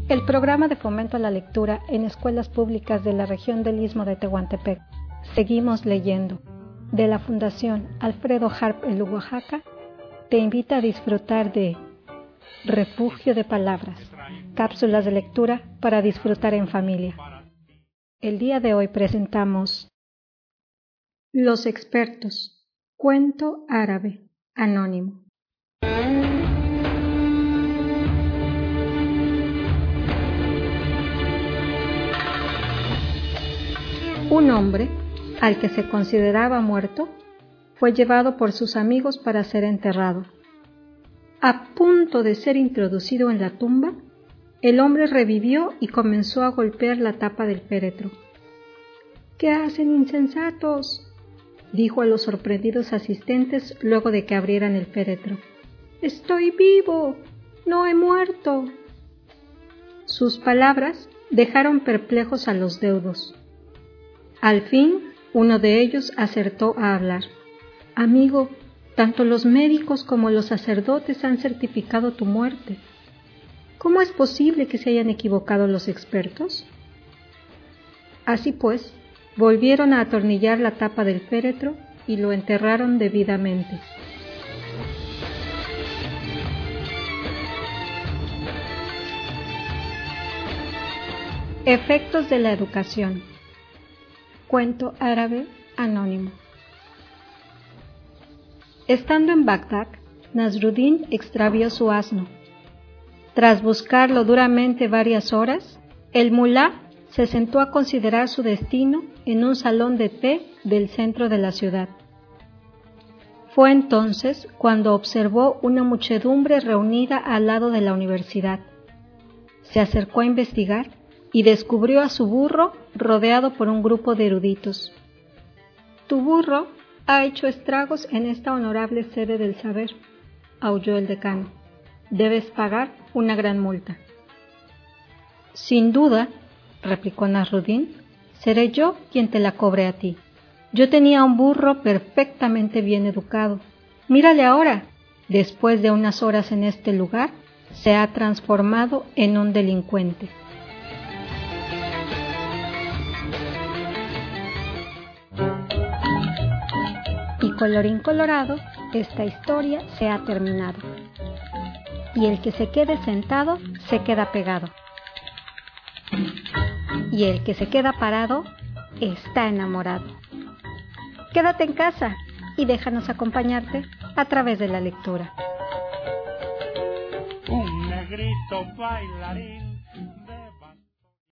El programa de fomento a la lectura en escuelas públicas de la región del Istmo de Tehuantepec, Seguimos Leyendo, de la Fundación Alfredo Harp en Oaxaca, te invita a disfrutar de Refugio de Palabras, cápsulas de lectura para disfrutar en familia. El día de hoy presentamos Los expertos, cuento árabe, anónimo. Un hombre, al que se consideraba muerto, fue llevado por sus amigos para ser enterrado. A punto de ser introducido en la tumba, el hombre revivió y comenzó a golpear la tapa del féretro. «¿Qué hacen, insensatos?», dijo a los sorprendidos asistentes luego de que abrieran el féretro. «¡Estoy vivo! ¡No he muerto!». Sus palabras dejaron perplejos a los deudos. Al fin, uno de ellos acertó a hablar. «Amigo, tanto los médicos como los sacerdotes han certificado tu muerte. ¿Cómo es posible que se hayan equivocado los expertos?». Así pues, volvieron a atornillar la tapa del féretro y lo enterraron debidamente. Efectos de la educación. Cuento árabe anónimo. Estando en Bagdad, Nasruddin extravió su asno. Tras buscarlo duramente varias horas, el mulá se sentó a considerar su destino en un salón de té del centro de la ciudad. Fue entonces cuando observó una muchedumbre reunida al lado de la universidad. Se acercó a investigar y descubrió a su burro rodeado por un grupo de eruditos. «Tu burro ha hecho estragos en esta honorable sede del saber», aulló el decano. «Debes pagar una gran multa». «Sin duda», replicó Nasruddin, «seré yo quien te la cobre a ti. Yo tenía un burro perfectamente bien educado. Mírale ahora, después de unas horas en este lugar, se ha transformado en un delincuente». Y colorín colorado, esta historia se ha terminado. Y el que se quede sentado, se queda pegado. Y el que se queda parado, está enamorado. Quédate en casa y déjanos acompañarte a través de la lectura. Un negrito bailarín